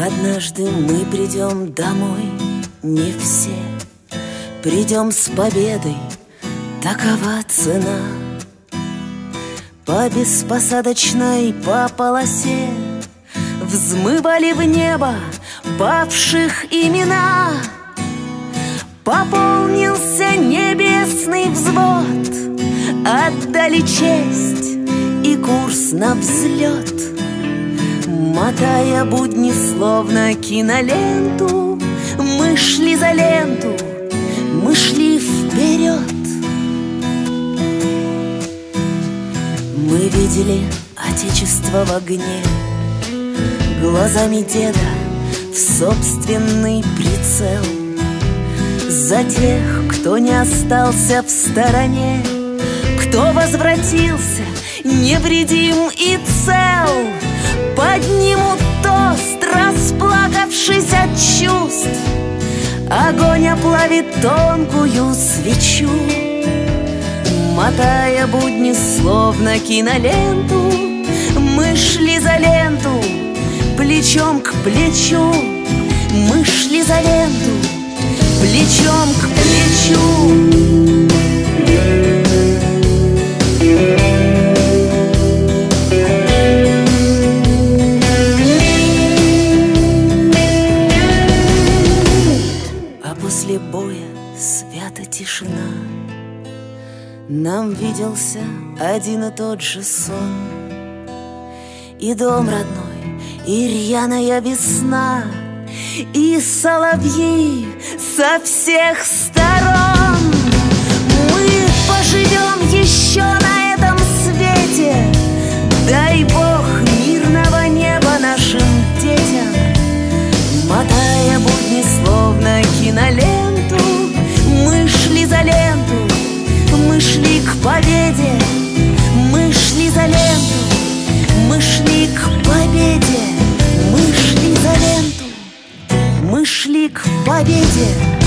Однажды мы придем домой, не все. Придем с победой, такова цена. По беспосадочной, по полосе взмывали в небо павших имена. Пополнился небесный взвод, отдали честь и курс на взлет. Мотая будни словно киноленту, мы шли за ленту, мы шли вперед. Мы видели Отечество в огне, глазами деда в собственный прицел. За тех, кто не остался в стороне, кто возвратился невредим и цел. Поднимут тост, расплакавшись от чувств, огонь оплавит тонкую свечу. Мотая будни словно киноленту, мы шли за ленту, плечом к плечу. Мы шли за ленту, плечом к плечу. А после боя свята тишина. Нам виделся один и тот же сон, и дом родной, и рьяная весна, и соловьи со всех сторон. Мы поживем еще на этом свете, дай Бог мирного неба нашим детям. Мотая будни словно киноленту, мы шли за ленту, мы шли к победе. Мы шли за ленту, мы шли к победе. Мы шли за ленту, мы шли к победе.